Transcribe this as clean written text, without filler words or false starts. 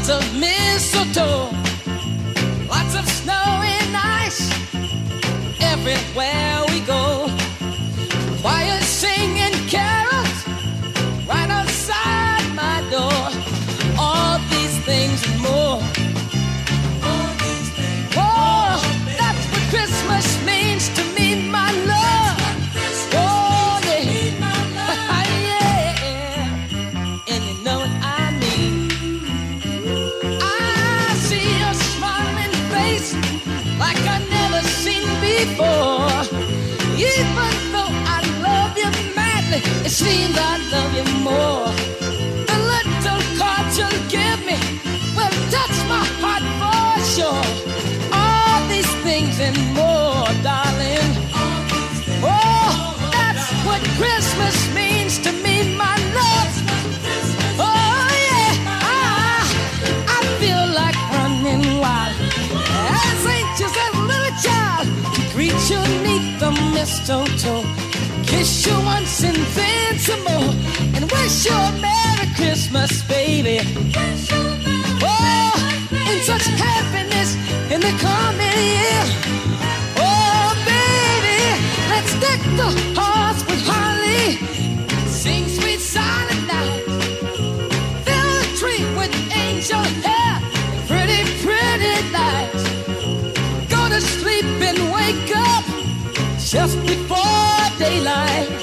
lots of mistletoe, lots of snow and ice everywhere we go. Choir singing carols right outside my door. All these things and more. Oh, that's what Christmas means to me, my love. Oh, yeah. Yeah. And you know what I mean. I see your smiling face like I've never seen before. Even though I love you madly, it seems I love you more. The little cards you'll give me will touch my heart for sure. All these things and more, darling. Oh, that's what Christmas means to me, my love. Oh, yeah. I feel like running wild as anxious as a little child to greet you neath the mistletoe, kiss you once and then some more, and wish you a Merry Christmas, baby. Oh, in such happiness in the coming year. Oh, baby, let's deck the halls with holly, sing sweet silent night, fill the tree with angel hair and pretty, pretty lights. Go to sleep and wake up just before daylight.